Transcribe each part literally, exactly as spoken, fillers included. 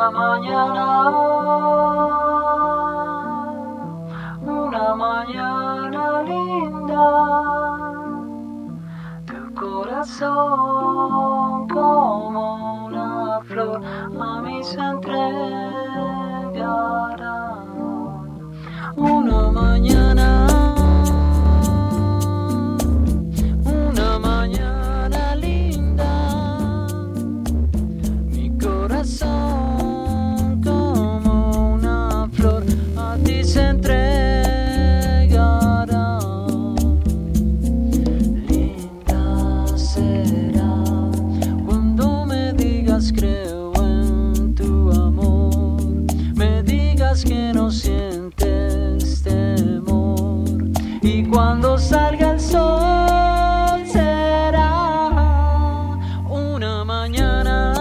Una mañana, una mañana linda, tu corazón como una flor a mí se entregará. Una mañana, una mañana linda, mi corazón como una flor a ti se entregará. Linda será cuando me digas creo en tu amor, me digas que no sientes temor, y cuando salga el sol será una mañana,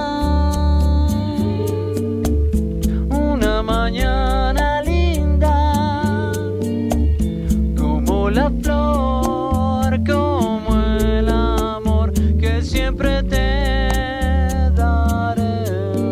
una mañana linda, como la flor, como el amor que siempre te daré.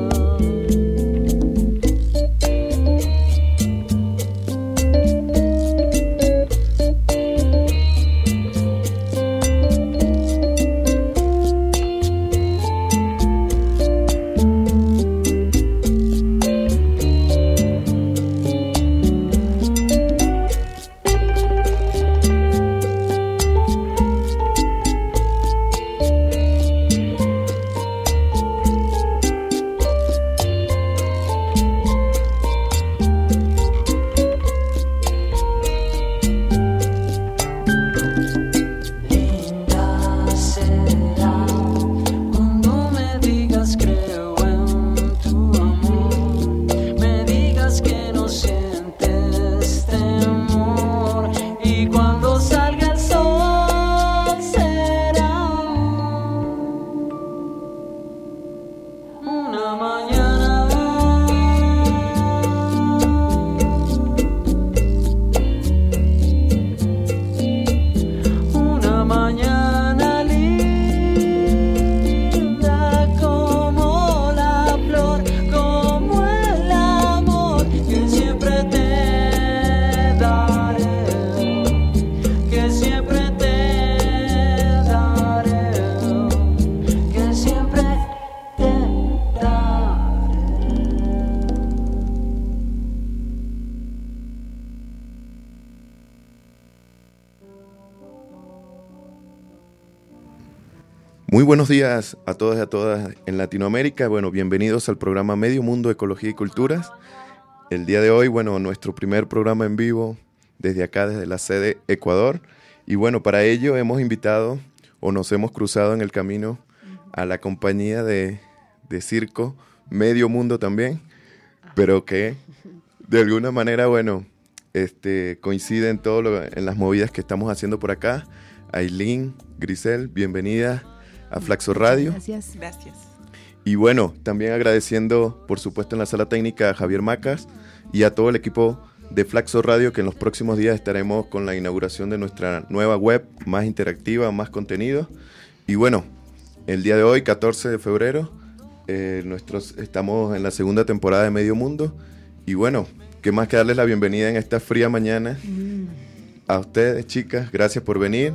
Muy buenos días a todos y a todas en Latinoamérica. Bueno, bienvenidos al programa Medio Mundo, Ecología y Culturas. El día de hoy, bueno, nuestro primer programa en vivo desde acá, desde la sede Ecuador. Y bueno, para ello hemos invitado o nos hemos cruzado en el camino a la compañía de, de circo Medio Mundo también, pero que de alguna manera, bueno, este, coincide en todo lo, en las movidas que estamos haciendo por acá. Ailín, Grisel, bienvenida a Flaxo Radio. Gracias. Gracias. Y bueno, también agradeciendo, por supuesto, en la sala técnica a Javier Macas y a todo el equipo de Flaxo Radio, que en los próximos días estaremos con la inauguración de nuestra nueva web, más interactiva, más contenido. Y bueno, el día de hoy, catorce de febrero, eh, nuestros, estamos en la segunda temporada de Medio Mundo. Y bueno, qué más que darles la bienvenida en esta fría mañana. Mm. A ustedes, chicas, gracias por venir.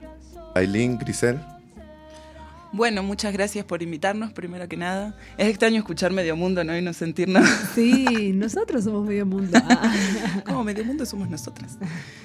Ailín, Grisel. Bueno, muchas gracias por invitarnos, primero que nada. Es extraño escuchar Medio Mundo, ¿no? Y no sentirnos... Sí, nosotros somos Medio Mundo. Ah. ¿Cómo Medio Mundo somos nosotras?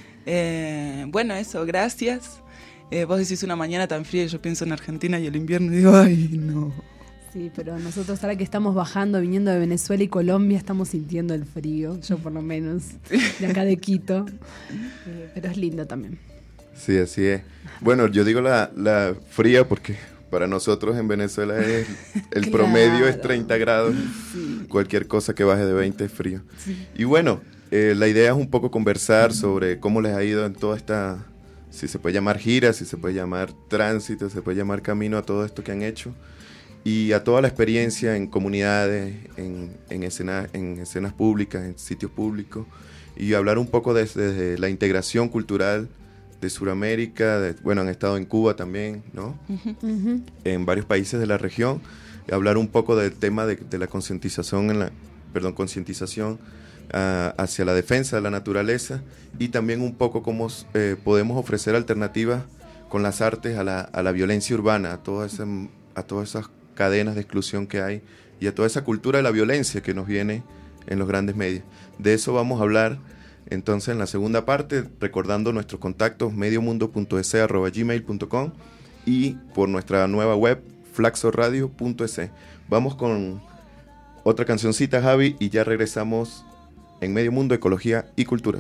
Eh, bueno, eso, gracias. Eh, vos decís una mañana tan fría y yo pienso en Argentina y el invierno y digo, ay, no. Sí, pero nosotros ahora que estamos bajando, viniendo de Venezuela y Colombia, estamos sintiendo el frío, yo por lo menos, de acá de Quito. Eh, pero es lindo también. Sí, así es. Bueno, yo digo la, la fría porque... Para nosotros en Venezuela es, el claro. promedio es treinta grados, sí. Cualquier cosa que baje de veinte es frío. Sí. Y bueno, eh, la idea es un poco conversar sobre cómo les ha ido en toda esta, si se puede llamar gira, si se puede llamar tránsito, si se puede llamar camino a todo esto que han hecho. Y a toda la experiencia en comunidades, en, en, escena, en escenas públicas, en sitios públicos. Y hablar un poco desde de, de la integración cultural de Sudamérica, de, bueno, han estado en Cuba también, ¿no? Uh-huh. Uh-huh. En varios países de la región, hablar un poco del tema de, de la concientización en la, perdón, concientización uh, hacia la defensa de la naturaleza, y también un poco cómo eh, podemos ofrecer alternativas con las artes a la, a la violencia urbana, a todas esas, a todas esas cadenas de exclusión que hay y a toda esa cultura de la violencia que nos viene en los grandes medios. De eso vamos a hablar entonces en la segunda parte, recordando nuestros contactos mediomundo punto es arroba gmail punto com y por nuestra nueva web flaxoradio punto es. Vamos con otra cancioncita, Javi, y ya regresamos en Medio Mundo, Ecología y Cultura.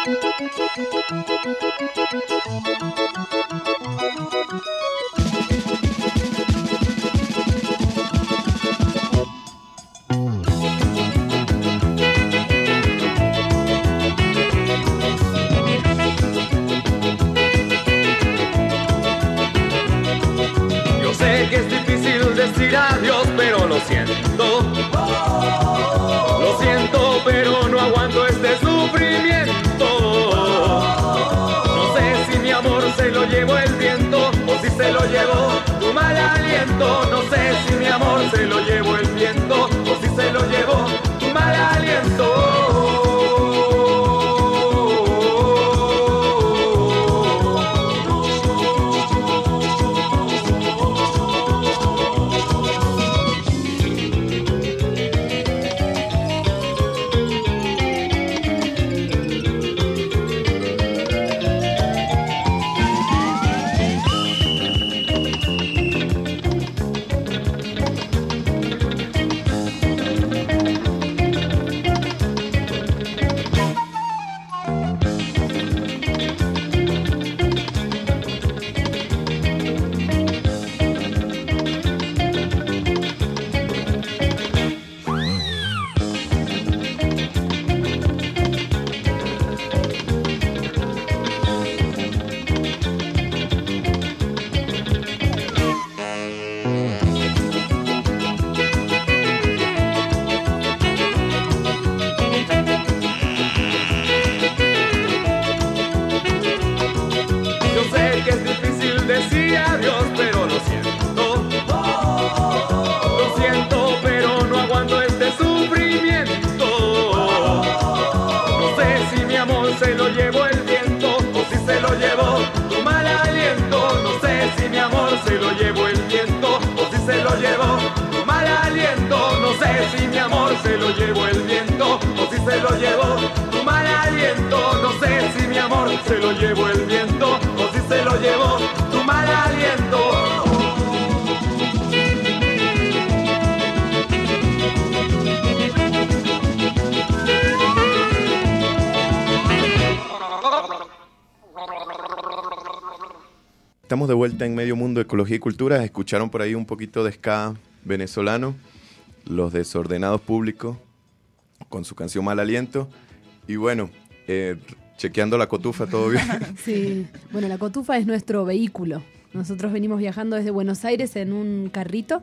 Decir adiós, pero lo siento, lo siento, pero no aguanto este sufrimiento. No sé si mi amor se lo llevó el viento o si se lo llevó tu mal aliento. No sé si mi amor se lo llevó el viento o si se lo llevó tu mal aliento. Estamos de vuelta en Medio Mundo, Ecología y Cultura. Escucharon por ahí un poquito de ska venezolano, Los Desordenados Públicos, con su canción Mal Aliento. Y bueno, eh, chequeando la cotufa, ¿todo bien? Sí, bueno, la cotufa es nuestro vehículo. Nosotros venimos viajando desde Buenos Aires en un carrito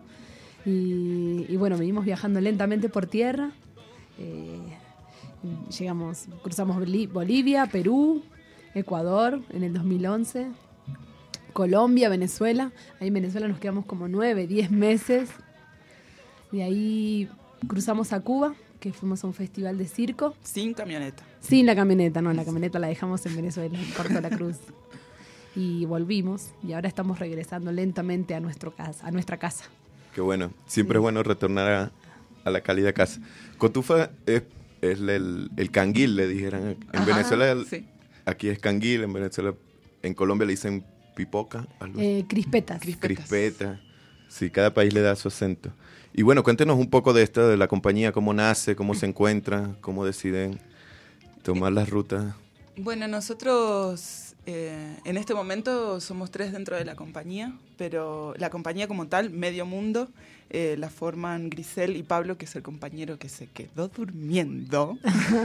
y, y bueno, venimos viajando lentamente por tierra. Eh, llegamos, cruzamos Bolivia, Perú, Ecuador en el dos mil once, Colombia, Venezuela. Ahí en Venezuela nos quedamos como nueve, diez meses. De ahí cruzamos a Cuba, que fuimos a un festival de circo. Sin camioneta. Sin la camioneta, no, la camioneta la dejamos en Venezuela, en Puerto La Cruz. Y volvimos, y ahora estamos regresando lentamente a, nuestro casa, a nuestra casa. Qué bueno, siempre sí. Es bueno retornar a, a la cálida casa. Cotufa es, es el, el canguil, le dijeran. En Ajá, Venezuela, el, sí. Aquí es canguil, en Venezuela, en Colombia le dicen pipoca. Eh, crispetas. crispetas. Crispeta. Sí, cada país le da su acento. Y bueno, cuéntenos un poco de esto, de la compañía, cómo nace, cómo se encuentra, cómo deciden tomar las rutas. Bueno, nosotros eh, en este momento somos tres dentro de la compañía, pero la compañía como tal, Medio Mundo, eh, la forman Grisel y Pablo, que es el compañero que se quedó durmiendo.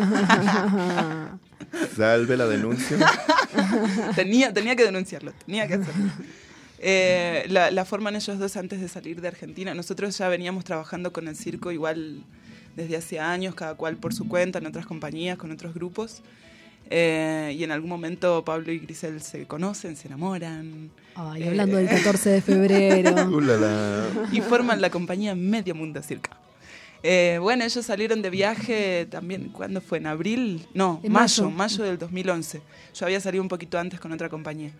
Salve la denuncia. tenía, tenía que denunciarlo, tenía que hacerlo. Eh, la, la forman ellos dos antes de salir de Argentina. Nosotros ya veníamos trabajando con el circo igual desde hace años, cada cual por su cuenta, en otras compañías, con otros grupos. Eh, y en algún momento Pablo y Grisel se conocen, se enamoran. Ay, hablando eh, del catorce de febrero. Ulala. Y forman la compañía Medio Mundo Circo. Eh, bueno, ellos salieron de viaje también, ¿cuándo fue? ¿En abril? No, en mayo, mayo, mayo del dos mil once. Yo había salido un poquito antes con otra compañía.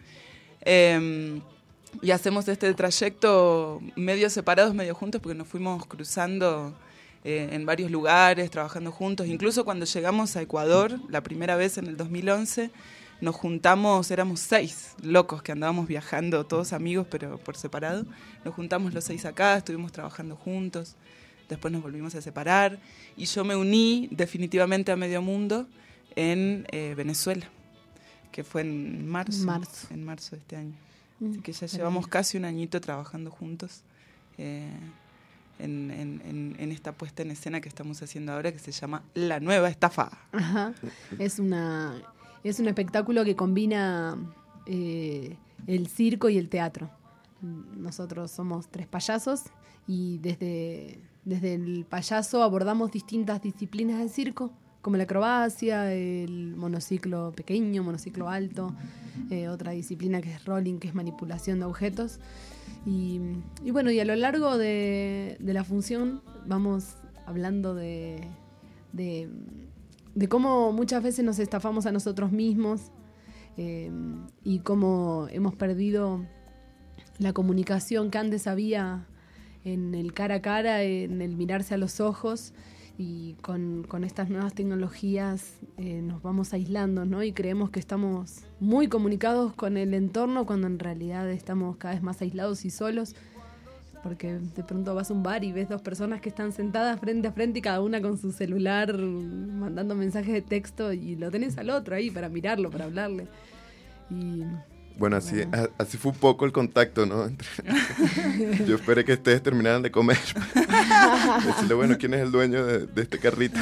Eh, y hacemos este trayecto medio separados, medio juntos, porque nos fuimos cruzando eh, en varios lugares, trabajando juntos. Incluso cuando llegamos a Ecuador, la primera vez en el dos mil once, nos juntamos, éramos seis locos que andábamos viajando, todos amigos, pero por separado. Nos juntamos los seis acá, estuvimos trabajando juntos. Después nos volvimos a separar y yo me uní definitivamente a Medio Mundo en eh, Venezuela, que fue en marzo, marzo. en marzo de este año. Mm, Así que ya llevamos casi un añito trabajando juntos eh, en, en, en, en esta puesta en escena que estamos haciendo ahora, que se llama La Nueva Estafa. Ajá. Es una es un espectáculo que combina eh, el circo y el teatro. Nosotros somos tres payasos y desde, desde el payaso abordamos distintas disciplinas del circo, como la acrobacia, el monociclo pequeño, monociclo alto, eh, otra disciplina que es rolling, que es manipulación de objetos. Y, y bueno, y a lo largo de, de la función vamos hablando de, de, de cómo muchas veces nos estafamos a nosotros mismos eh, y cómo hemos perdido la comunicación que antes había en el cara a cara, en el mirarse a los ojos, y con, con estas nuevas tecnologías eh, nos vamos aislando, ¿no? Y creemos que estamos muy comunicados con el entorno cuando en realidad estamos cada vez más aislados y solos, porque de pronto vas a un bar y ves dos personas que están sentadas frente a frente y cada una con su celular mandando mensajes de texto y lo tenés al otro ahí para mirarlo, para hablarle. Y bueno, así, bueno. así fue un poco el contacto, ¿no? Entre... Yo esperé que ustedes terminaran de comer. Decirle, bueno, ¿quién es el dueño de, de este carrito?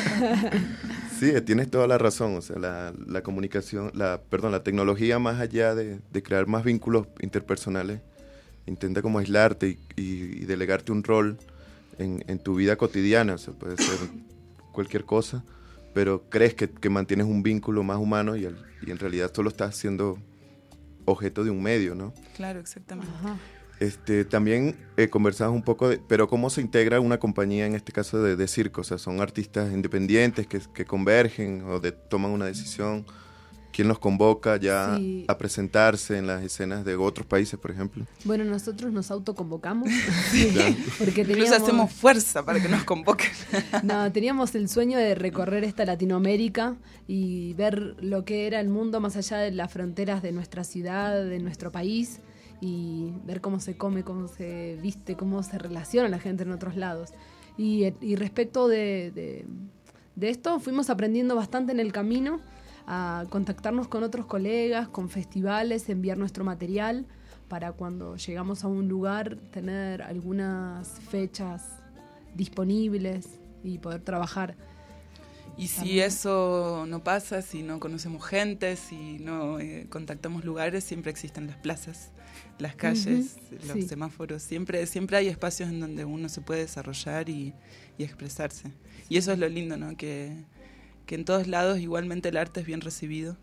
Sí, tienes toda la razón. O sea, la, la comunicación, la, perdón, la tecnología, más allá de, de crear más vínculos interpersonales, intenta como aislarte y, y, y delegarte un rol en, en tu vida cotidiana. O sea, puede ser cualquier cosa, pero crees que, que mantienes un vínculo más humano y, el, y en realidad solo estás haciendo objeto de un medio, ¿no? Claro, exactamente. Ajá. Este, también eh, conversabas un poco de, pero ¿cómo se integra una compañía en este caso de, de circo? O sea, ¿son artistas independientes que, que convergen o de, toman una decisión? ¿Quién los convoca ya sí. a presentarse en las escenas de otros países, por ejemplo? Bueno, nosotros nos autoconvocamos. Sí. Porque teníamos... Incluso hacemos fuerza para que nos convoquen. No, teníamos el sueño de recorrer esta Latinoamérica y ver lo que era el mundo más allá de las fronteras de nuestra ciudad, de nuestro país, y ver cómo se come, cómo se viste, cómo se relaciona la gente en otros lados. Y, y respecto de, de, de esto, fuimos aprendiendo bastante en el camino, a contactarnos con otros colegas, con festivales, enviar nuestro material para cuando llegamos a un lugar tener algunas fechas disponibles y poder trabajar. Y si también eso no pasa, si no conocemos gente, si no eh, contactamos lugares, siempre existen las plazas, las calles, uh-huh, los sí. semáforos, siempre, siempre hay espacios en donde uno se puede desarrollar y, y expresarse. Sí. Y eso es lo lindo, ¿no? Que que en todos lados igualmente el arte es bien recibido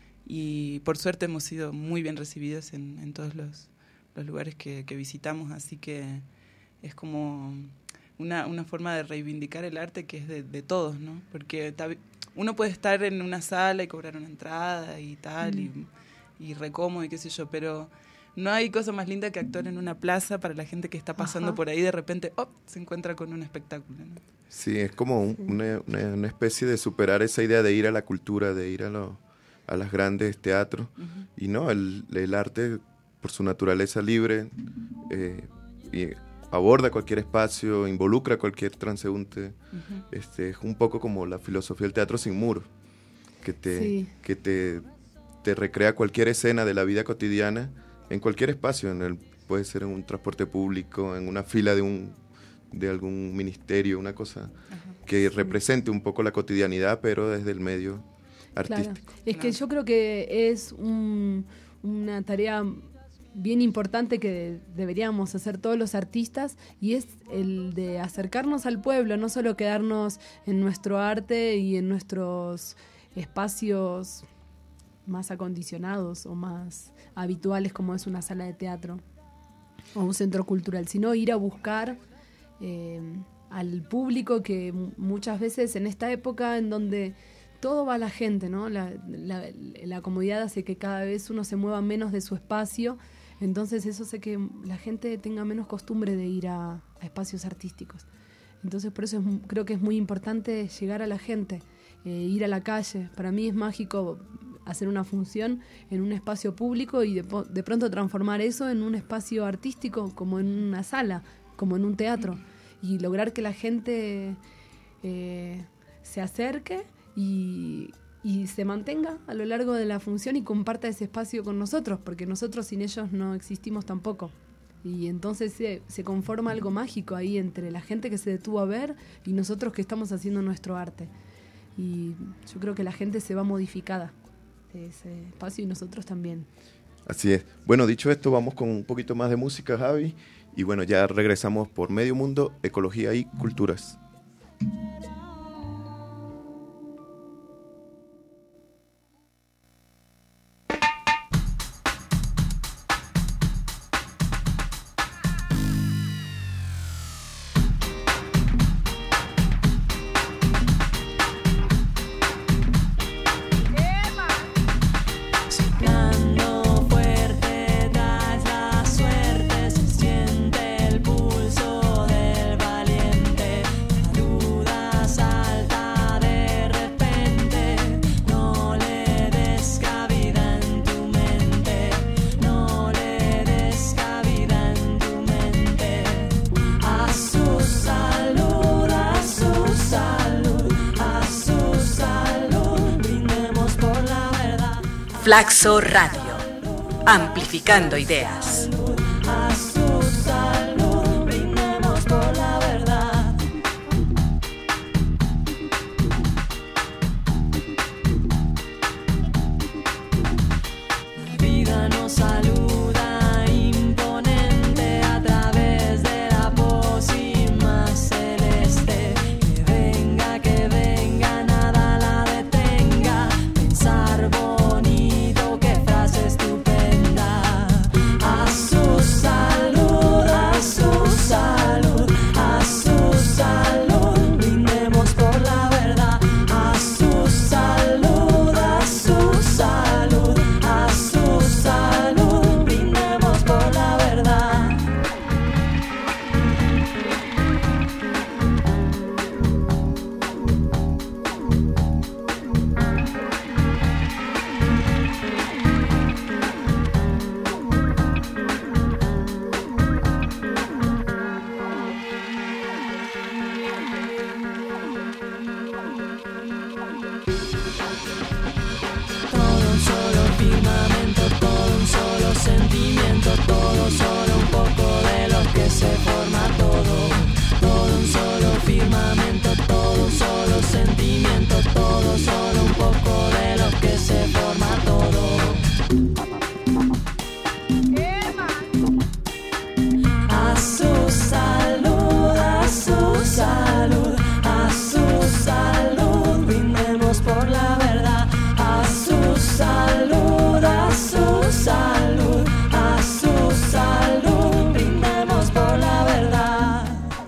y por suerte hemos sido muy bien recibidos en, en todos los, los lugares que, que visitamos, así que es como una, una forma de reivindicar el arte que es de, de todos, ¿no? Porque uno puede estar en una sala y cobrar una entrada y tal, mm. y, y recómodo y qué sé yo, pero no hay cosa más linda que actuar en una plaza para la gente que está pasando Ajá. por ahí, de repente oh, se encuentra con un espectáculo, ¿no? Sí, es como un, una, una, una especie de superar esa idea de ir a la cultura, de ir a, lo, a los grandes teatros. Uh-huh. Y no, el, el arte, por su naturaleza libre, eh, y aborda cualquier espacio, involucra a cualquier transeúnte. Uh-huh. Este, es un poco como la filosofía del teatro sin muros, que te, sí. que te, te recrea cualquier escena de la vida cotidiana en cualquier espacio. En el, puede ser en un transporte público, en una fila de un... de algún ministerio, una cosa Ajá, que sí. represente un poco la cotidianidad, pero desde el medio artístico. Claro. Es que yo creo que es un, una tarea bien importante que deberíamos hacer todos los artistas, y es el de acercarnos al pueblo, no solo quedarnos en nuestro arte y en nuestros espacios más acondicionados o más habituales como es una sala de teatro o un centro cultural, sino ir a buscar eh, al público que m- muchas veces en esta época en donde todo va a la gente, ¿no? La, la, la comodidad hace que cada vez uno se mueva menos de su espacio, entonces eso hace que la gente tenga menos costumbre de ir a, a espacios artísticos. Entonces por eso es, creo que es muy importante llegar a la gente, eh, ir a la calle. Para mí es mágico hacer una función en un espacio público y de, de pronto transformar eso en un espacio artístico, como en una sala, como en un teatro, y lograr que la gente eh, se acerque y, y se mantenga a lo largo de la función y comparta ese espacio con nosotros, porque nosotros sin ellos no existimos tampoco. Y entonces se, se conforma algo mágico ahí entre la gente que se detuvo a ver y nosotros que estamos haciendo nuestro arte. Y yo creo que la gente se va modificada de ese espacio y nosotros también. Así es. Bueno, dicho esto, vamos con un poquito más de música, Javi. Y bueno, ya regresamos por Medio Mundo, Ecología y Culturas. Flaxo Radio, amplificando ideas. A su salud, brindemos por la verdad. La vida nos saluda imponente a través de la pócima celeste. Que venga, que venga, nada la detenga. Pensar bonito, qué frase estupenda. A su salud, a su salud, a su salud, brindemos por la verdad. A su salud, a su salud, a su salud, brindemos por la verdad. Todo un solo firmamento, todo un solo sentimiento, todo solo un poco de lo que se forma todo. Todo un solo firmamento, todo un solo sentimiento, todo solo un poco de lo que se forma todo. A su salud, a su salud, a su salud, brindemos por la verdad. A su salud, a su salud, a su salud, brindemos por la verdad.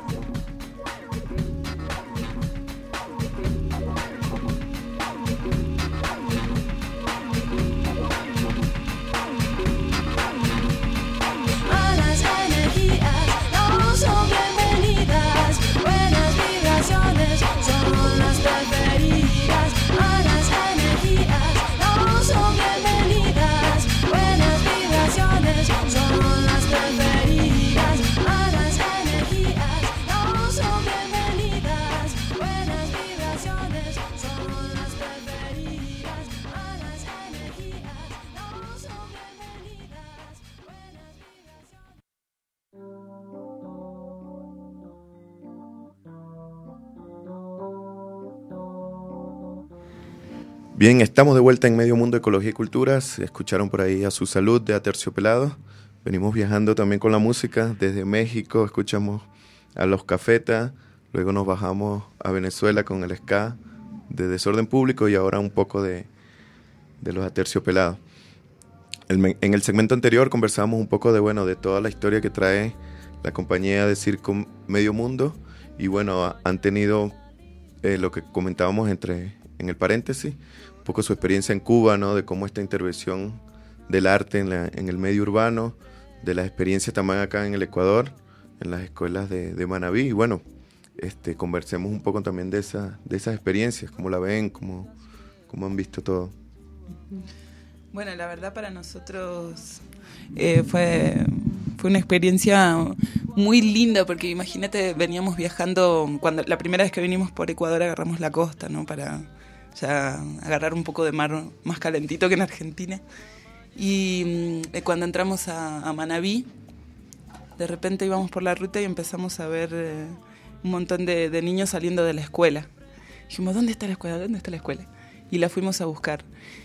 Malas energías no son bienvenidas, buenas vibraciones son las preferidas. Malas energías no son bienvenidas, buenas vibraciones son las preferidas. Malas energías no son bienvenidas, buenas vibraciones son las preferidas. Malas energías no son bienvenidas, buenas vibraciones. Bien, estamos de vuelta en Medio Mundo, Ecología y Culturas. Escucharon por ahí A Su Salud de Aterciopelado. Venimos viajando también con la música. Desde México escuchamos a Los Cafetas. Luego nos bajamos a Venezuela con el ska. de desorden público y ahora un poco de, de los aterciopelados. El, en el segmento anterior conversábamos un poco de, bueno, de toda la historia que trae la compañía de circo Medio Mundo y bueno, han tenido eh, lo que comentábamos entre, en el paréntesis, un poco su experiencia en Cuba, ¿no? De cómo esta intervención del arte en, la, en el medio urbano, de las experiencias también acá en el Ecuador, en las escuelas de, de Manabí. Y bueno, este, conversemos un poco también de, esa, de esas experiencias, cómo la ven, cómo, cómo han visto todo. Bueno, la verdad para nosotros eh, fue, fue una experiencia muy linda, porque imagínate, veníamos viajando, cuando la primera vez que vinimos por Ecuador agarramos la costa, ¿no? Para ya agarrar un poco de mar más calentito que en Argentina. Y eh, cuando entramos a, a Manabí, de repente íbamos por la ruta y empezamos a ver eh, un montón de, de niños saliendo de la escuela. Dijimos, ¿dónde está la escuela? ¿Dónde está la escuela? Y la fuimos a buscar.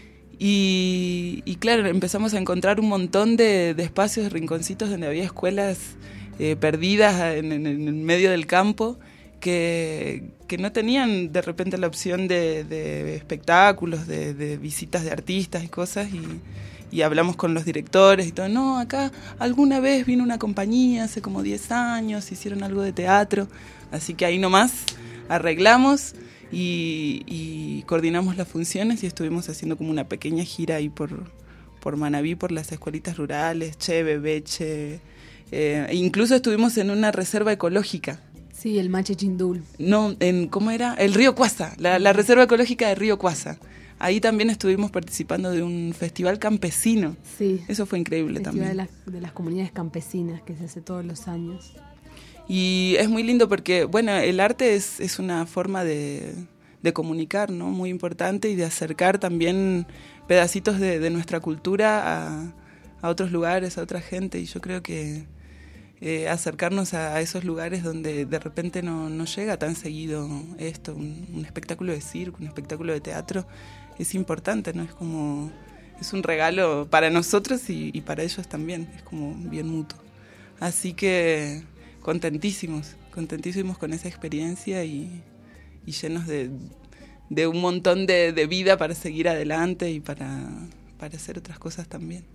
Y, y claro, empezamos a encontrar un montón de, de espacios, de rinconcitos donde había escuelas eh, perdidas en, en, en el medio del campo que, que no tenían de repente la opción de, de espectáculos, de, de visitas de artistas y cosas. Y, y hablamos con los directores y todo. No, acá alguna vez vino una compañía hace como diez años, hicieron algo de teatro. Así que ahí nomás arreglamos y, y coordinamos las funciones y estuvimos haciendo como una pequeña gira ahí por, por Manabí, por las escuelitas rurales, Cheve, Beche. Eh, e incluso estuvimos en una reserva ecológica. Sí, el Mache Chindul. No, en ¿cómo era? El río Cuasa, la, la reserva ecológica de Río Cuasa. Ahí también estuvimos participando de un festival campesino. Sí. Eso fue increíble festival también. De las, de las comunidades campesinas que se hace todos los años. Y es muy lindo porque, bueno, el arte es, es una forma de, de comunicar, ¿no? Muy importante, y de acercar también pedacitos de, de nuestra cultura a, a otros lugares, a otra gente. Y yo creo que eh, acercarnos a, a esos lugares donde de repente no, no llega tan seguido esto, un, un espectáculo de circo, un espectáculo de teatro, es importante, ¿no? Es como, es un regalo para nosotros y, y para ellos también, es como bien mutuo. Así que contentísimos, contentísimos con esa experiencia y, y llenos de, de un montón de, de vida para seguir adelante y para, para hacer otras cosas también.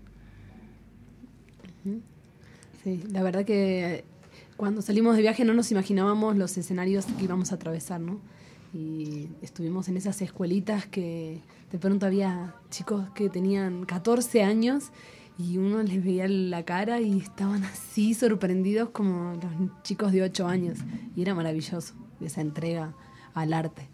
Sí, la verdad que cuando salimos de viaje no nos imaginábamos los escenarios que íbamos a atravesar, ¿no? Y estuvimos en esas escuelitas que de pronto había chicos que tenían catorce años y uno les veía la cara y estaban así sorprendidos como los chicos de ocho años. Y era maravilloso esa entrega al arte.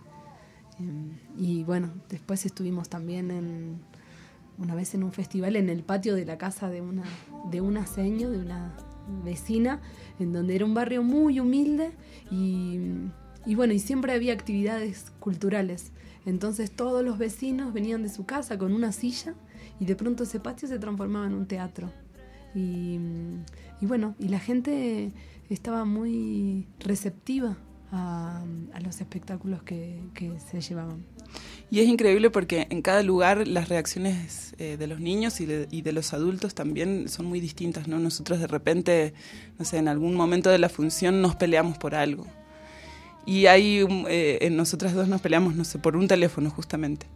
Y bueno, después estuvimos también en, una vez en un festival en el patio de la casa de una, de una seño, de una vecina, en donde era un barrio muy humilde y... Y bueno, y siempre había actividades culturales. Entonces todos los vecinos venían de su casa con una silla y de pronto ese patio se transformaba en un teatro. Y, y bueno, y la gente estaba muy receptiva a, a los espectáculos que, que se llevaban. Y es increíble porque en cada lugar las reacciones eh, de los niños y de, y de los adultos también son muy distintas, ¿no? Nosotros de repente, no sé, en algún momento de la función nos peleamos por algo. Y ahí eh, nosotras dos nos peleamos, no sé, por un teléfono justamente,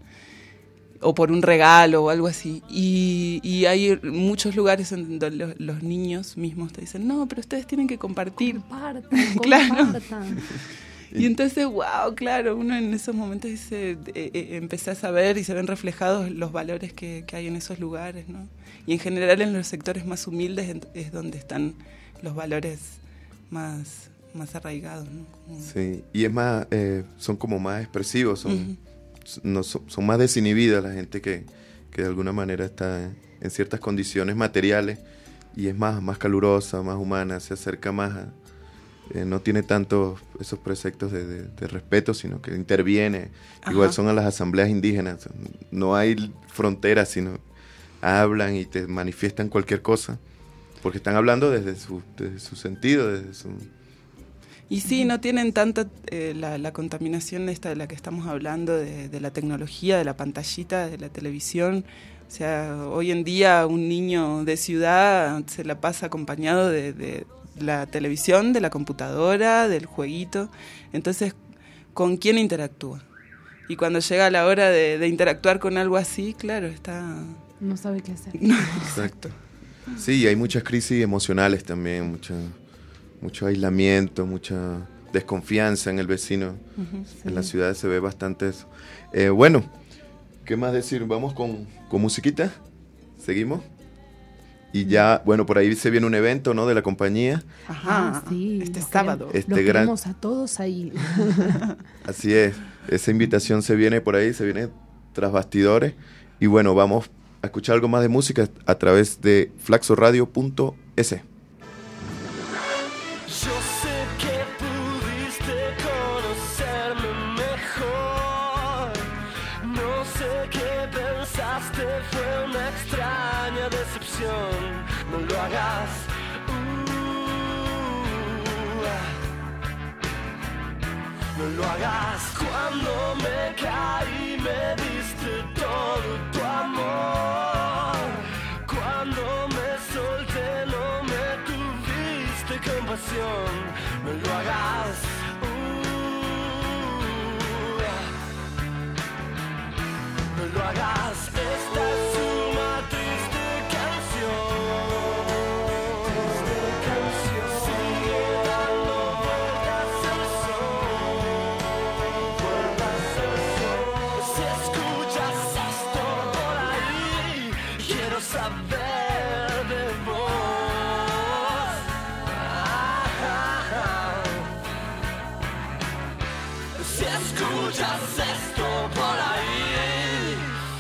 o por un regalo o algo así. Y, y hay muchos lugares en donde los, los niños mismos te dicen, no, pero ustedes tienen que compartir. Compartan, claro. compartan. Y entonces, wow, claro, uno en esos momentos dice, eh, eh, empecé a saber y se ven reflejados los valores que, que hay en esos lugares, ¿no? Y en general en los sectores más humildes es donde están los valores más... más arraigados, ¿no? Como... Sí, y es más, eh, son como más expresivos, son, uh-huh. no, son, son más desinhibidas la gente que, que de alguna manera está en ciertas condiciones materiales y es más, más calurosa, más humana, se acerca más a, eh, no tiene tanto esos preceptos de, de, de respeto, sino que interviene. Ajá. Igual son a las asambleas indígenas, no hay fronteras, sino hablan y te manifiestan cualquier cosa, porque están hablando desde su, desde su sentido, desde su... Y sí, no tienen tanta eh, la, la contaminación esta de la que estamos hablando, de, de la tecnología, de la pantallita, de la televisión. O sea, hoy en día un niño de ciudad se la pasa acompañado de, de la televisión, de la computadora, del jueguito. Entonces, ¿con quién interactúa? Y cuando llega la hora de, de interactuar con algo así, claro, está... No sabe qué hacer. Exacto. Sí, hay muchas crisis emocionales también, mucha, mucho aislamiento, mucha desconfianza en el vecino. Ujú. En las ciudades se ve bastante eso. Eh, bueno, ¿qué más decir? Vamos con, con musiquita. ¿Seguimos? Y ya, bueno, por ahí se viene un evento, ¿no? De la compañía. Ajá, Ah, sí, este los sábado. queremos- Este los gran- queremos a todos ahí. Así es. Esa invitación se viene por ahí, se viene tras bastidores. Y bueno, vamos a escuchar algo más de música a través de flaxoradio punto es. Yo sé que pudiste conocerme mejor. No sé qué pensaste, fue una extraña decepción. No lo hagas. Uh, no lo hagas. Cuando me caí me diste todo tu amor. Cuando me solté no me tuviste compasión. No lo hagas. Uh, no lo hagas. Esta es una triste canción. Triste canción. Sigue dando vueltas al sol. Vueltas al sol. Si escuchas esto por ahí, quiero saber de vos. Ah, ah, ah. Si escuchas esto por ahí,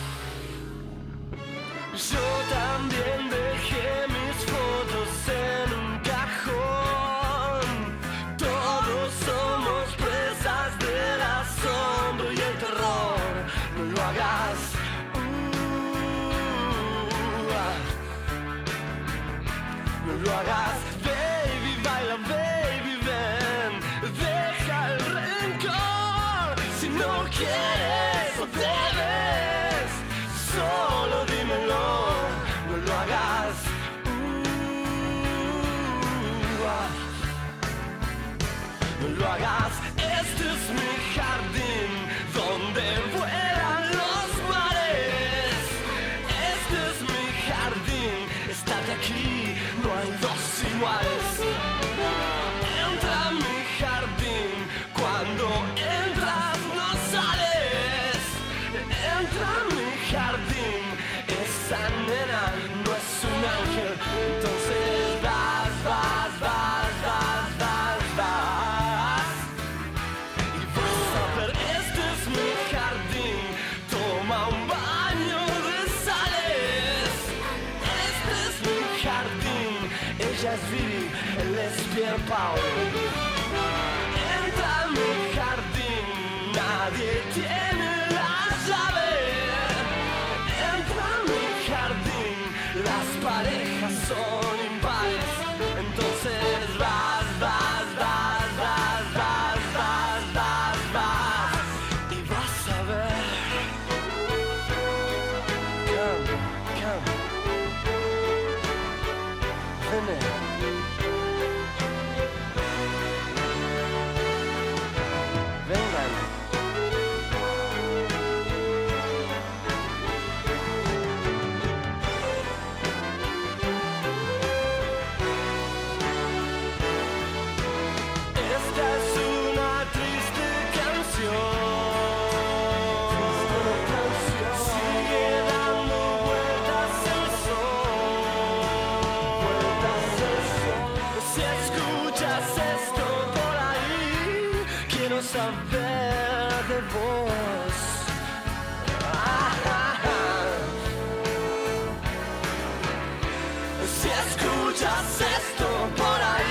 yo también dejé mis fotos en un cajón. Todos somos presas del asombro y el terror. No lo hagas. Uh, ah. No lo hagas. Baby, baila, baby, ven. Deja el rencor. Si no quieres o debes, solo dímelo. No lo hagas. Uh, ah. No lo hagas. Este es mi jardín donde vuelan los mares. Este es mi jardín. Estate aquí, no hay dos iguales. Entra a mi jardín. Cuando entras no sales. Entra a mi jardín. Esa nena no es un ángel. Entonces vas, vas, vas, vas, vas, vas. Y vas a ver, este es mi jardín. Toma un baño de sales. Este es mi jardín. Ella es Vivi, él es Pier Paolo. Entra a mi jardín. Nadie tiene la llave. Entra a mi jardín. Las parejas son impares. Entonces vas, vas, vas, vas, vas, vas, vas, vas. Y vas a ver. Come, come. Ven. Vengan. Esta es una triste canción. Sigue dando vueltas el sol. Vueltas el sol. Si escuchas esto por ahí, quiero saber de vos. Ah, ah, ah. Si escuchas esto por ahí.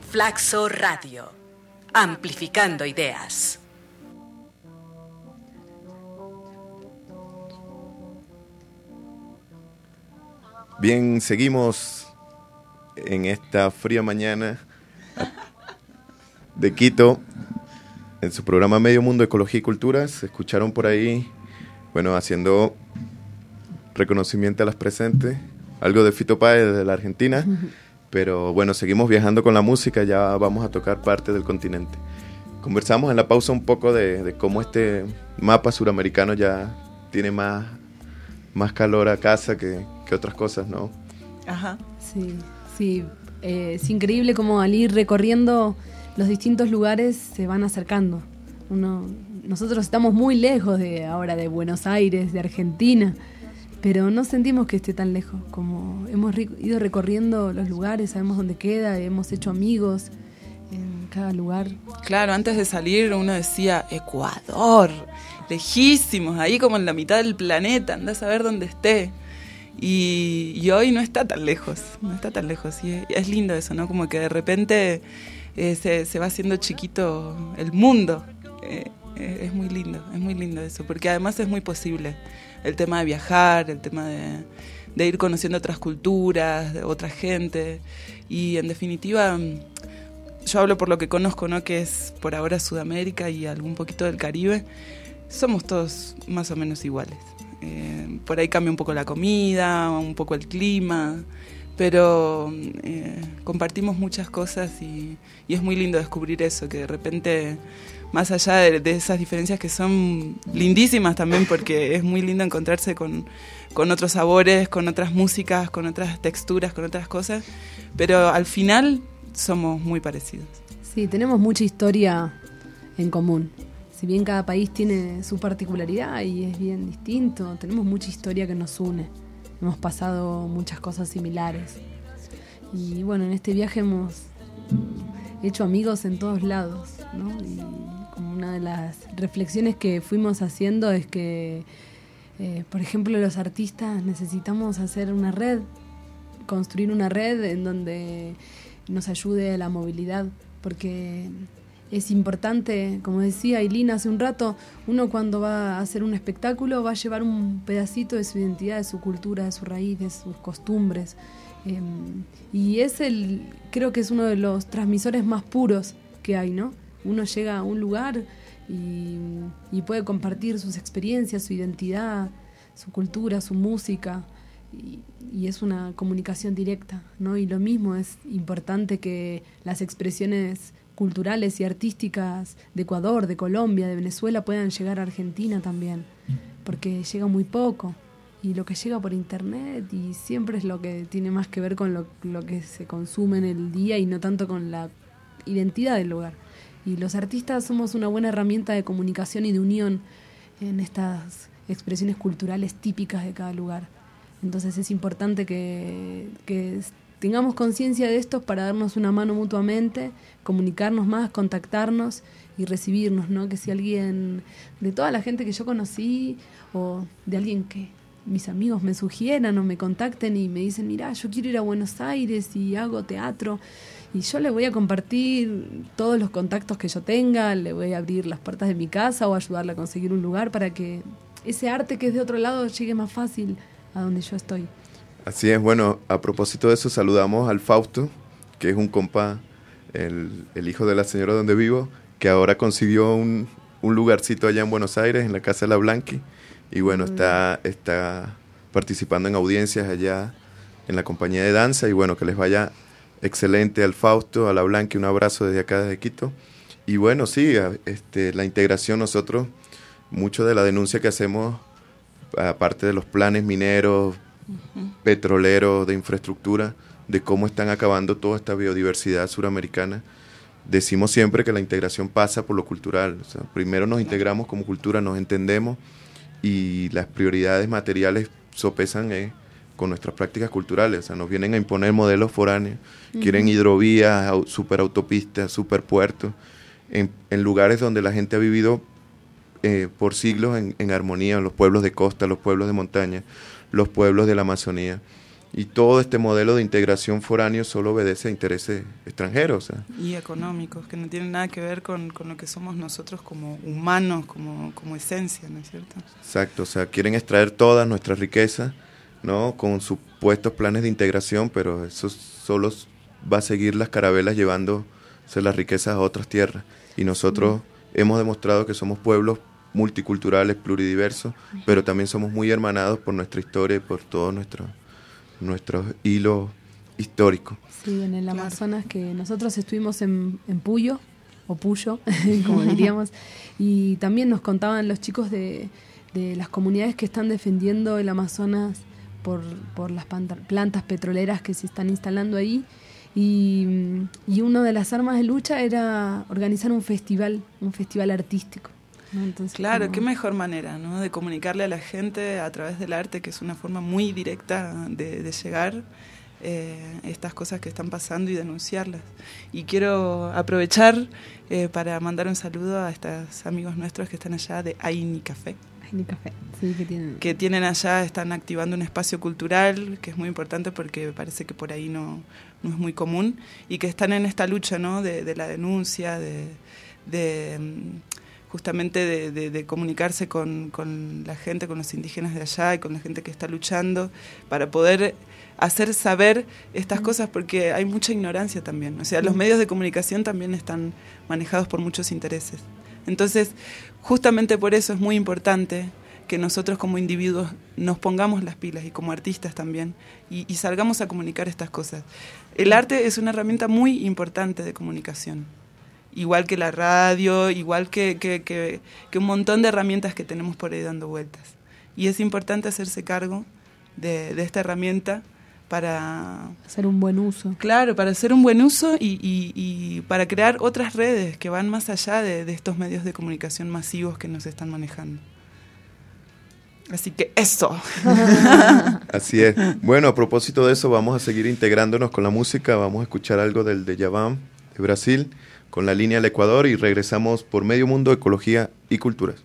Flaxo Radio, amplificando ideas. Bien, seguimos en esta fría mañana de Quito, en su programa Medio Mundo, Ecología y Culturas. Se escucharon por ahí, bueno, haciendo reconocimiento a las presentes, algo de Fito Páez de la Argentina, uh-huh. Pero bueno, seguimos viajando con la música, ya vamos a tocar parte del continente. Conversamos en la pausa un poco de, de cómo este mapa suramericano ya tiene más, más calor a casa que, que otras cosas, ¿no? Ajá. Sí, sí. Eh, es increíble cómo al ir recorriendo los distintos lugares se van acercando. Uno, nosotros estamos muy lejos de ahora de Buenos Aires, de Argentina, pero no sentimos que esté tan lejos. Como hemos re- ido recorriendo los lugares, sabemos dónde queda, hemos hecho amigos en cada lugar. Claro, antes de salir uno decía Ecuador, lejísimos, ahí como en la mitad del planeta, andás a ver dónde esté. Y, y hoy no está tan lejos, no está tan lejos. Y es, es lindo eso, ¿no? Como que de repente eh, se, se va haciendo chiquito el mundo. Eh, eh, es muy lindo, es muy lindo eso, porque además es muy posible. El tema de viajar, el tema de, de ir conociendo otras culturas, de otra gente. Y en definitiva, yo hablo por lo que conozco, ¿no? Que es por ahora Sudamérica y algún poquito del Caribe. Somos todos más o menos iguales. Eh, por ahí cambia un poco la comida, un poco el clima, pero eh, compartimos muchas cosas y, y es muy lindo descubrir eso, que de repente, más allá de, de esas diferencias que son lindísimas también, porque es muy lindo encontrarse con, con otros sabores, con otras músicas, con otras texturas, con otras cosas, pero al final somos muy parecidos. Sí, tenemos mucha historia en común. Si bien cada país tiene su particularidad y es bien distinto, tenemos mucha historia que nos une. Hemos pasado muchas cosas similares. Y bueno, en este viaje hemos hecho amigos en todos lados, ¿no? Y como una de las reflexiones que fuimos haciendo es que, eh, por ejemplo, los artistas necesitamos hacer una red, construir una red en donde nos ayude a la movilidad, porque es importante, como decía Ailín hace un rato, uno cuando va a hacer un espectáculo va a llevar un pedacito de su identidad, de su cultura, de su raíz, de sus costumbres. Eh, y es el, creo que es uno de los transmisores más puros que hay, ¿no? Uno llega a un lugar y, y puede compartir sus experiencias, su identidad, su cultura, su música, y, y es una comunicación directa, ¿no? Y lo mismo es importante que las expresiones culturales y artísticas de Ecuador, de Colombia, de Venezuela puedan llegar a Argentina también, porque llega muy poco y lo que llega por internet y siempre es lo que tiene más que ver con lo, lo que se consume en el día y no tanto con la identidad del lugar. Y los artistas somos una buena herramienta de comunicación y de unión en estas expresiones culturales típicas de cada lugar. Entonces es importante que, que tengamos conciencia de esto para darnos una mano mutuamente, comunicarnos más, contactarnos y recibirnos, ¿no? Que si alguien, de toda la gente que yo conocí o de alguien que mis amigos me sugieran o me contacten y me dicen, mirá, yo quiero ir a Buenos Aires y hago teatro, y yo le voy a compartir todos los contactos que yo tenga, le voy a abrir las puertas de mi casa o ayudarle a conseguir un lugar para que ese arte que es de otro lado llegue más fácil a donde yo estoy. Así es, bueno, a propósito de eso saludamos al Fausto, que es un compa, el, el hijo de la señora donde vivo, que ahora consiguió un, un lugarcito allá en Buenos Aires, en la Casa de la Blanqui, y bueno, mm. está, está participando en audiencias allá en la compañía de danza, y bueno, que les vaya excelente al Fausto, a la Blanqui, un abrazo desde acá, desde Quito. Y bueno, sí, este, la integración, nosotros, mucho de la denuncia que hacemos, aparte de los planes mineros, uh-huh. petroleros, de infraestructura, de cómo están acabando toda esta biodiversidad suramericana, decimos siempre que la integración pasa por lo cultural. O sea, primero nos integramos como cultura, nos entendemos y las prioridades materiales sopesan eh, con nuestras prácticas culturales. O sea, nos vienen a imponer modelos foráneos, uh-huh. quieren hidrovías, au, superautopistas, superpuertos, en, en lugares donde la gente ha vivido eh, por siglos en, en armonía, los pueblos de costa, los pueblos de montaña, los pueblos de la Amazonía. y todo este modelo de integración foráneo solo obedece a intereses extranjeros. O sea. Y económicos, que no tienen nada que ver con, con lo que somos nosotros como humanos, como, como esencia, ¿no es cierto? Exacto, o sea, quieren extraer todas nuestras riquezas, ¿no? Con supuestos planes de integración, pero eso solo va a seguir las carabelas llevándose las riquezas a otras tierras. Y nosotros mm. hemos demostrado que somos pueblos multiculturales, pluridiversos, mm. pero también somos muy hermanados por nuestra historia y por todo nuestro... nuestros hilos históricos. Sí, en el Amazonas, que nosotros estuvimos en, en Puyo, o Puyo, como diríamos, y también nos contaban los chicos de, de las comunidades que están defendiendo el Amazonas por, por las plantas petroleras que se están instalando ahí, y, y una de las armas de lucha era organizar un festival, un festival artístico. ¿No? Entonces, claro, como... qué mejor manera, ¿no? De comunicarle a la gente a través del arte, que es una forma muy directa de, de llegar eh, estas cosas que están pasando y denunciarlas. Y quiero aprovechar eh, para mandar un saludo a estos amigos nuestros que están allá de Aini Café. Aini Café, sí, que tienen. Que tienen allá, están activando un espacio cultural, que es muy importante porque parece que por ahí no, no es muy común, y que están en esta lucha, ¿no? de, de la denuncia, de... de justamente de, de, de comunicarse con, con la gente, con los indígenas de allá y con la gente que está luchando para poder hacer saber estas cosas, porque hay mucha ignorancia también. O sea, los medios de comunicación también están manejados por muchos intereses. Entonces, justamente por eso es muy importante que nosotros como individuos nos pongamos las pilas, y como artistas también, y, y salgamos a comunicar estas cosas. El arte es una herramienta muy importante de comunicación. Igual que la radio, igual que, que, que, que un montón de herramientas que tenemos por ahí dando vueltas. Y es importante hacerse cargo de, de esta herramienta para... hacer un buen uso. Claro, para hacer un buen uso y, y, y para crear otras redes que van más allá de, de estos medios de comunicación masivos que nos están manejando. Así que eso. Así es. Bueno, a propósito de eso, vamos a seguir integrándonos con la música. Vamos a escuchar algo del Djabam de Brasil, con la línea al Ecuador, y regresamos por Medio Mundo, Ecología y Culturas.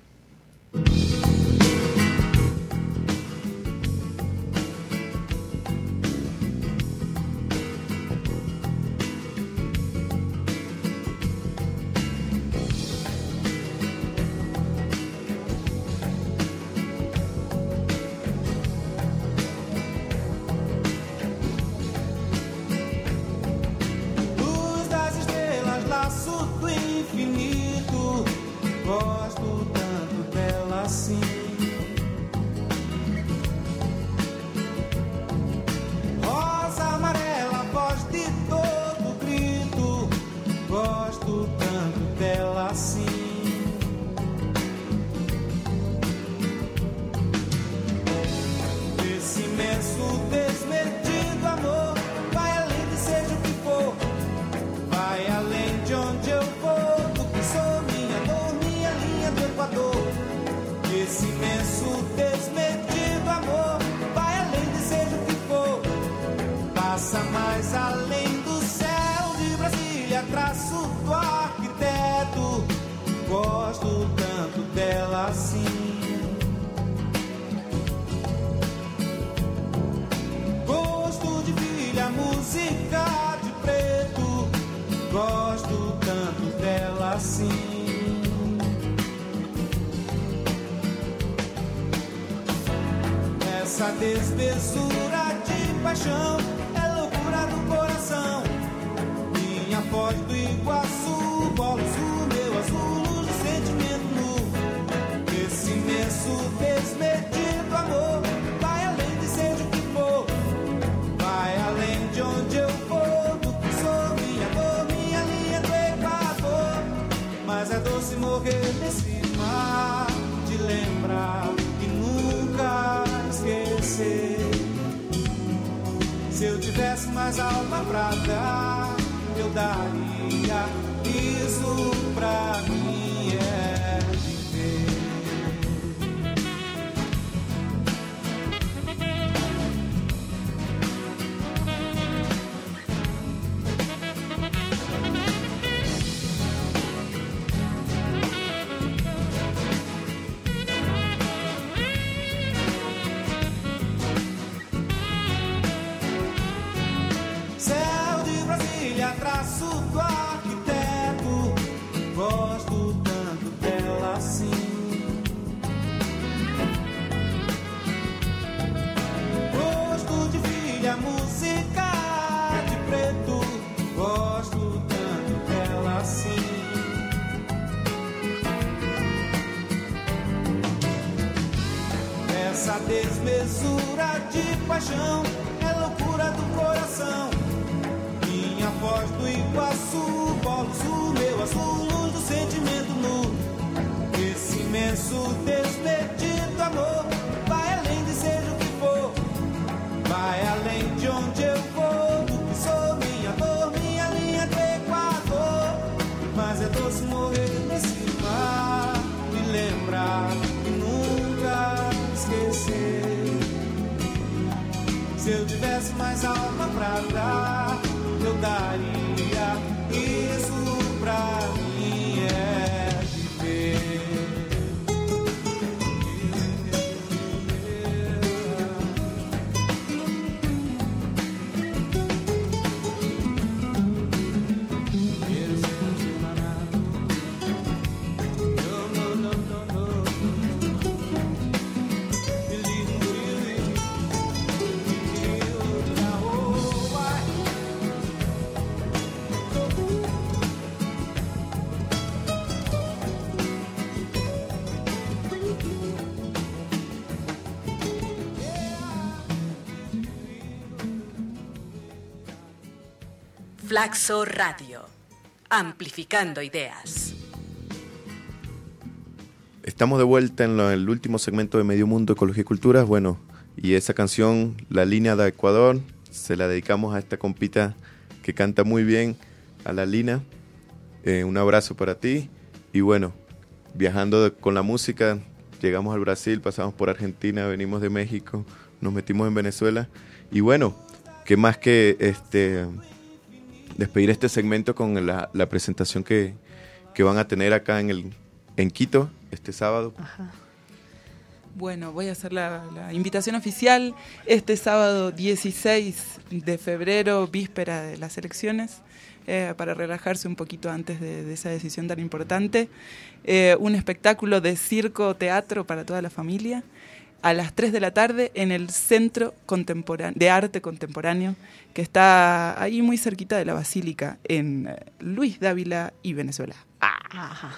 Essa desmesura de paixão é loucura do coração. Minha voz do Iguaçu, polo sul, meu azul, luz de sentimento nu. Esse imenso desmedido amor vai além de seja o que for, vai além de onde eu vou, do que sou, minha dor, minha linha do Equador. Mas é doce morrer nesse mar de lembrar e nunca esquecer. Se eu tivesse mais alma pra dar, eu daria. Isso pra mim é viver. desmesura de paixão é loucura do coração. Minha voz do Iguaçu, polo sul, meu azul, luz do sentimento nu. Esse imenso desmedido amor vai além de seja o que for, vai além de onde eu vou, do que sou, minha dor, minha linha do Equador. Mas é doce morrer nesse mar, me lembrar e nunca esquecer. Se eu tivesse mais alma pra dar, eu daria. Isso pra mim é viver. Flaxo Radio, amplificando ideas. Estamos de vuelta en lo- el último segmento de Medio Mundo, Ecología y Culturas. Bueno, y esa canción, La Línea de Ecuador, se la dedicamos a esta compita que canta muy bien, a la Lina. Eh, un abrazo para ti. Y bueno, viajando de- con la música, llegamos al Brasil, pasamos por Argentina, venimos de México, nos metimos en Venezuela. Y bueno, qué más que este despedir este segmento con la, la presentación que, que van a tener acá en, el, en Quito este sábado. Ajá. Bueno, voy a hacer la, la invitación oficial este sábado dieciséis de febrero, víspera de las elecciones, eh, para relajarse un poquito antes de, de esa decisión tan importante. Eh, un espectáculo de circo-teatro para toda la familia a las tres de la tarde en el Centro Contemporáneo, de Arte Contemporáneo, que está ahí muy cerquita de la Basílica, en eh, Luis Dávila y Venezuela. Ajá.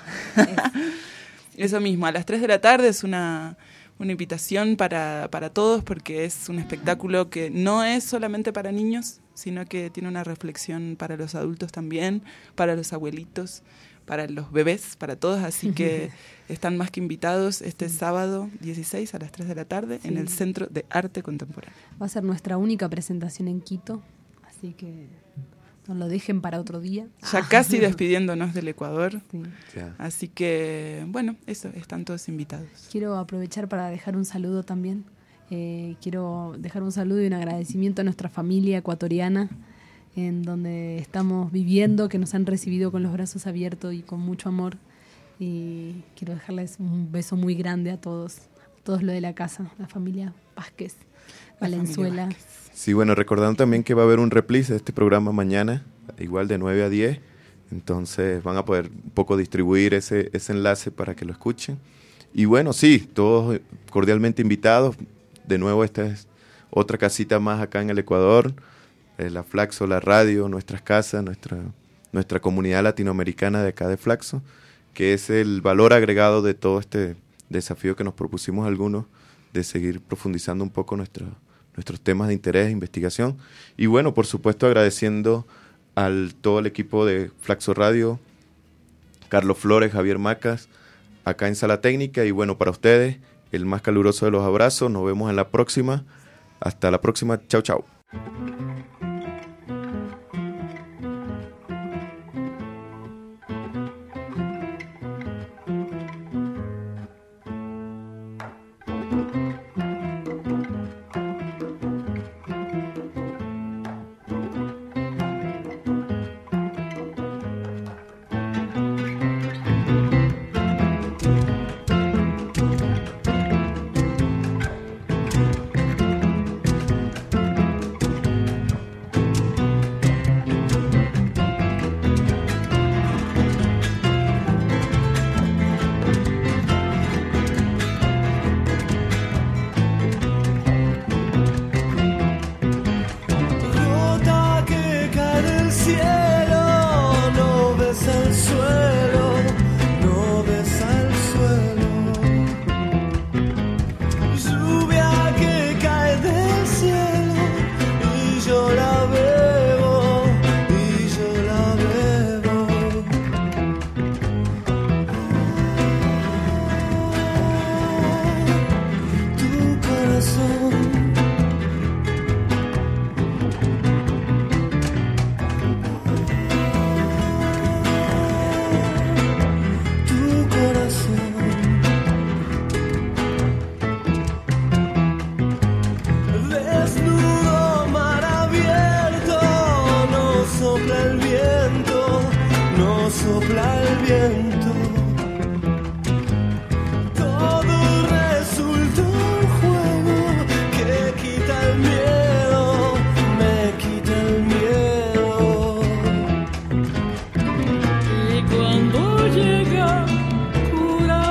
Eso mismo, a las tres de la tarde es una, una invitación para, para todos, porque es un espectáculo que no es solamente para niños, sino que tiene una reflexión para los adultos también, para los abuelitos, para los bebés, para todos, así que están más que invitados este sábado dieciséis a las tres de la tarde Sí. en el Centro de Arte Contemporáneo. Va a ser nuestra única presentación en Quito, así que no lo dejen para otro día. Ya casi despidiéndonos del Ecuador, Sí. Ya. así que, bueno, eso, están todos invitados. Quiero aprovechar para dejar un saludo también. Eh, quiero dejar un saludo y un agradecimiento a nuestra familia ecuatoriana, en donde estamos viviendo, que nos han recibido con los brazos abiertos y con mucho amor. Y quiero dejarles un beso muy grande a todos, a todos lo de la casa, la familia Vázquez, La familia Valenzuela. Vázquez. Sí, bueno, recordando también que va a haber un reprise de este programa mañana, igual de nueve a diez. Entonces van a poder un poco distribuir ese, ese enlace para que lo escuchen. Y bueno, sí, todos cordialmente invitados. De nuevo, esta es otra casita más acá en el Ecuador. Eh, la Flaxo, la radio, nuestras casas, nuestra, nuestra comunidad latinoamericana de acá de Flaxo, que es el valor agregado de todo este desafío que nos propusimos algunos de seguir profundizando un poco nuestro, nuestros temas de interés e investigación. Y bueno, por supuesto, agradeciendo al todo el equipo de Flaxo Radio, Carlos Flores, Javier Macas, acá en Sala Técnica. Y bueno, para ustedes, el más caluroso de los abrazos. Nos vemos en la próxima. Hasta la próxima. Chau, chau. sopla el viento. Todo resulta un juego que quita el miedo, me quita el miedo. Y cuando llega cura,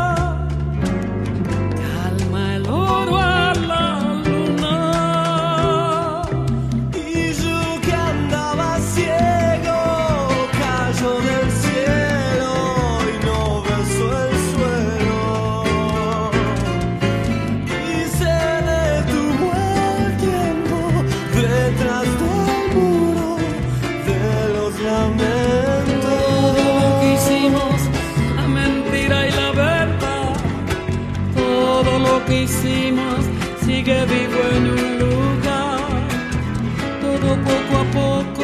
calma el oro a la luna. Y yo que andaba ciego, cayó del cielo y no besó el suelo. Y se detuvo el tiempo detrás del muro de los lamentos. Todo lo que hicimos, la mentira y la verdad, todo lo que hicimos sigue vivo en un lugar. Todo poco a poco